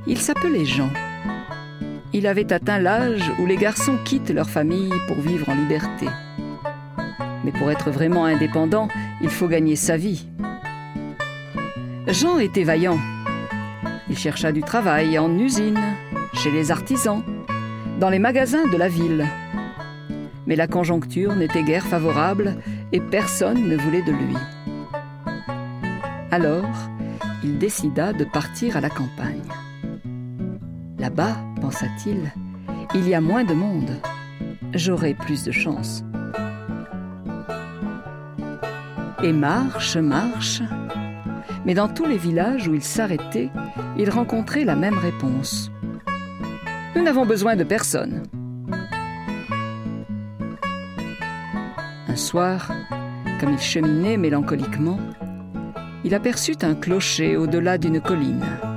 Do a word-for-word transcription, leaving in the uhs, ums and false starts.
Il s'appelait Jean. Il avait atteint l'âge où les garçons quittent leur famille pour vivre en liberté. Mais pour être vraiment indépendant, il faut gagner sa vie. Jean était vaillant. Il chercha du travail en usine, chez les artisans, dans les magasins de la ville. Mais la conjoncture n'était guère favorable et personne ne voulait de lui. Alors, il décida de partir à la campagne. Là-bas, pensa-t-il, il y a moins de monde. J'aurai plus de chance. Et marche, marche. Mais dans tous les villages où il s'arrêtait, il rencontrait la même réponse. Nous n'avons besoin de personne. Un soir, comme il cheminait mélancoliquement, il aperçut un clocher au-delà d'une colline.